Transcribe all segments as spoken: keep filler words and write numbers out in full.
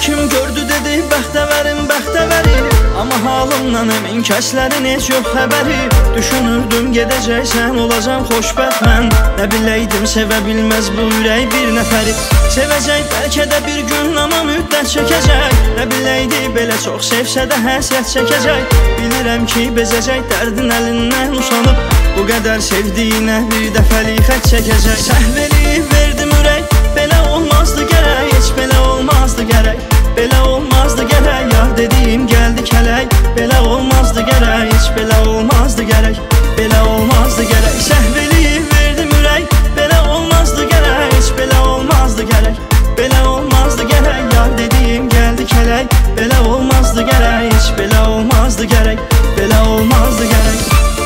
kim gördü dedi bəxtəvərim bəxtəvəri. Amma halımdan əmin kəslərin heç yox xəbəri. Düşünürdüm gedəcəksən olacam xoşbəxt mən. Nə biləydim sevə bilməz bu ürək bir nəfəri. Sevəcək bəlkə də bir gün amma müddət çəkəcək. Nə biləydi belə çox sevsə də həsrət çəkəcək. Bilirəm ki bezəcək dərdin əlindən usanıb. Bu qədər sevdiyinə bir dəfəlik xət çəkəcək. Səhv eləyib verdim ürək, belə olmazdı gərək. Heç belə olmazdı gərək, belə olmazdı gərək. Yar dediyim gəldi kələk, belə olmazdı gərək. Heç belə olmazdı gərək, belə olmazdı gərək. Səhv eləyib verdim ürək, belə olmazdı gərək. Heç belə olmazdı gərək, belə olmazdı gərək. Yar dediyim gəldi kələk, belə olmazdı gərək. Heç belə olmazdı gərək, belə olmazdı gərək.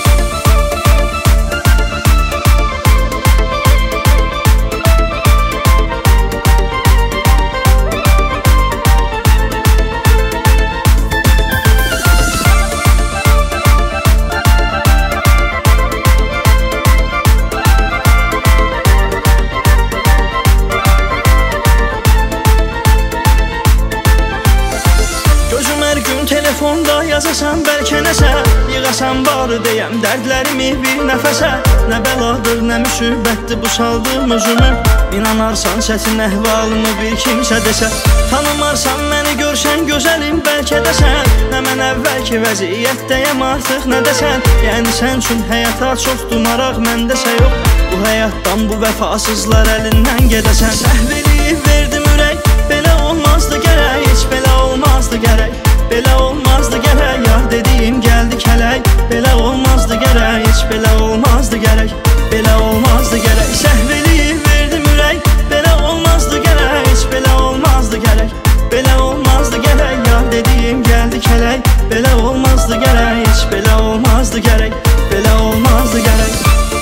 Telefonda yazasan bəlkə nəsə, yığasan barı deyəm dərdlərimi bir nəfəsə. Nə bəladır, nə müsibətdir bu saldığım özümü. İnanarsan çətin əhvalımı bir kimsə desə. Tanımarsan məni görsən gözəlim bəlkə desən. Nə mən əvvəlki vəziyyətdəyəm artıq nə desən. Yəni sən üçün həyata çoxdur maraq məndəsə yox. Bu həyatdan bu vəfasızlar əlindən gedəsən. Səhv eləyib verdim ürək, belə olmazdı gərək. Heç belə olmazdı gərək, belə olmazdı gərək. Yar dediyim gəldi kələk, belə olmazdı gərək. Heç belə olmazdı gərək, belə olmazdı gərək. Səhv eləyib verdim ürək, belə olmazdı gərək. Heç belə olmazdı gərək, belə olmazdı gərək. Yar dediyim gəldi kələk, belə olmazdı gərək. Heç belə olmazdı gərək, belə olmazdı gərək.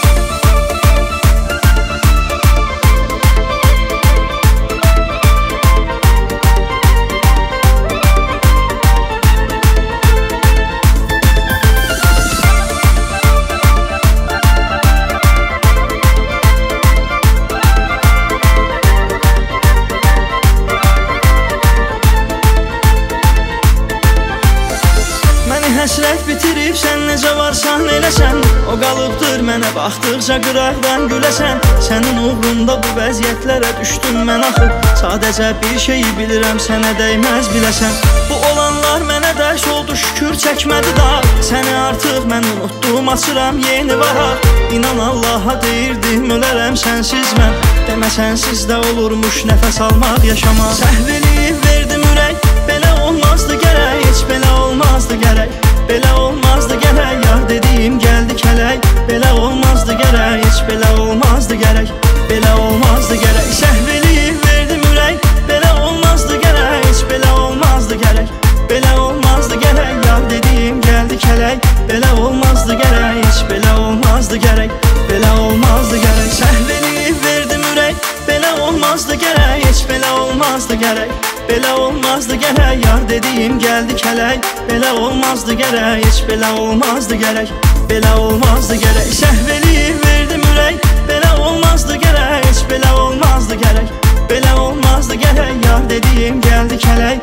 Həsrət bitirib sən necə varsan eləsən. O qalıbdır mənə baxdıqca qıraqdan güləsən. Sənin uğrunda bu vəziyyətlərə düşdüm mən axı. Sadəcə bir şeyi bilirəm sənə dəyməz biləsən. Bu olanlar mənə dərs oldu şükür çəkmədi da. Səni artıq mən unutdum açıram yeni varaq. İnan Allaha deyirdim ölərəm sənsiz mən. Demə sənsiz də olurmuş nəfəs almaq yaşamaq. Səhv eləyib verdim ürək, belə olmazdı gərək. Heç belə olmazdı gərək, belə olmazdı gərək. Yar dediyim gəldi kələk, belə olmazdı gərək. Heç belə olmazdı gərək, belə olmazdı gərək. Səhv eləyib verdim ürək, belə olmazdı gərək. Heç belə olmazdı gərək, belə olmazdı gərək. Yar dediyim gəldi kələk, belə olmazdı gərək. Heç belə olmazdı gərək, belə olmazdı gərək. Səhv eləyib verdim ürək, belə olmazdı gərək. Heç belə olmazdı gərək, belə olmazdı gərək. Yar dediyim gəldi kələk, belə olmazdı gərək. Heç belə olmazdı gərək, belə olmazdı gərək. Səhv eləyib verdim ürək, belə olmazdı gərək. Heç belə olmazdı gərək, belə olmazdı gərək. Yar dediyim gəldi kələk,